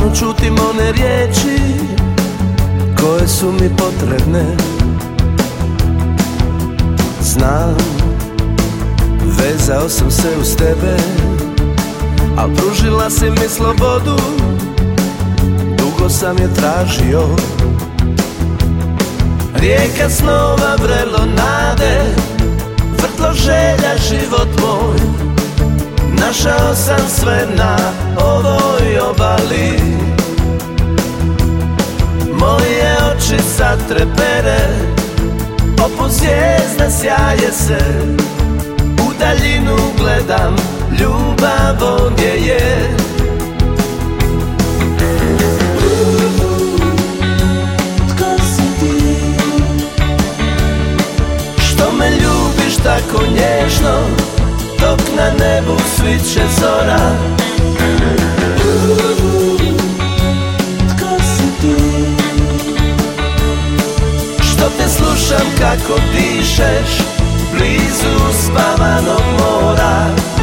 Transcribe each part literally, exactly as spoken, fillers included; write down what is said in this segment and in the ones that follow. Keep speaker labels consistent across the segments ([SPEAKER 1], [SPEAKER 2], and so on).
[SPEAKER 1] Stalno čutim one riječi koje su mi potrebne. Znam, vezao sam se uz tebe, al pružila si mi slobodu, dugo sam je tražio. Rijeka snova, vrelo nade, vrtlo želja, život moj. Našao sam sve na ovoj obali. Moje oči sad trepere, poput zvijezda sjaje se. U daljinu gledam, ljubav ovdje je. Tko si ti? Što me ljubiš tako nježno, dok na nebu sviće zora. Tko si ti? Što te slušam kako dišeš blizu spavanog mora.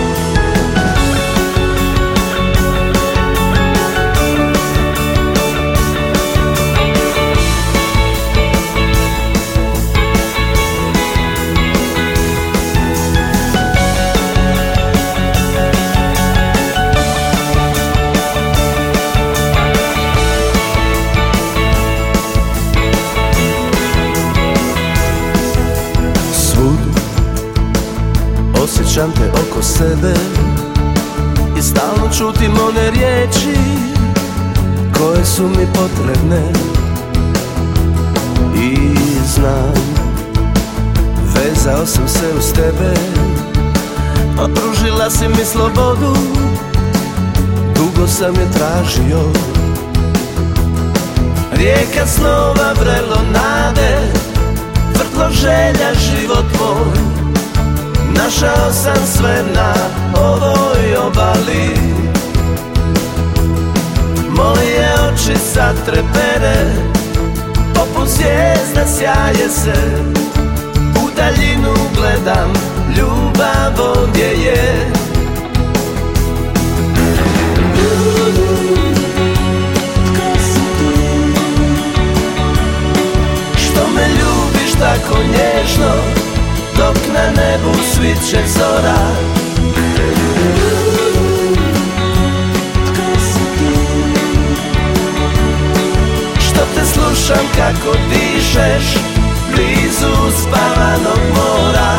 [SPEAKER 1] Osjećam te oko sebe i stalno čutim one riječi koje su mi potrebne. I znam, vezao sam se uz tebe, a pružila si mi slobodu, dugo sam je tražio. Rijeka snova, vrelo nade, vrtlo želja, život moj. Našao sam sve na ovoj obali. Moje oči sad trepere, poput zvijezda sjaje se. U daljinu gledam, ljubav ovdje je. Tko si ti? Što me ljubiš tako nježno, dok na nebu sviće zora. Tko si ti? Što te slušam kako dišeš blizu spavanog mora.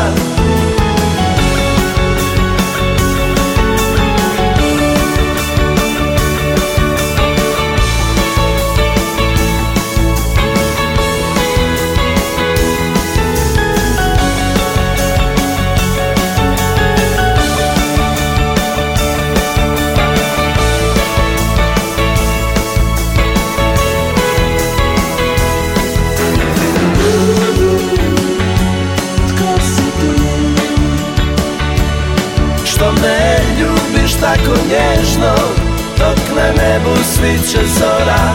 [SPEAKER 1] Što me ljubiš tako nježno, dok na nebu sviće zora.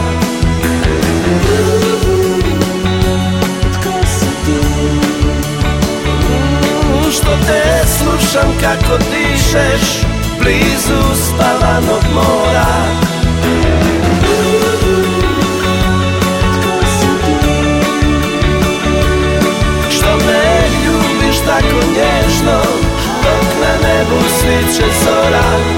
[SPEAKER 1] Tko si ti? Što te slušam kako dišeš blizu spavanog mora. Tko si ti? Što me ljubiš tako nježno, dok na nebu sviće zora.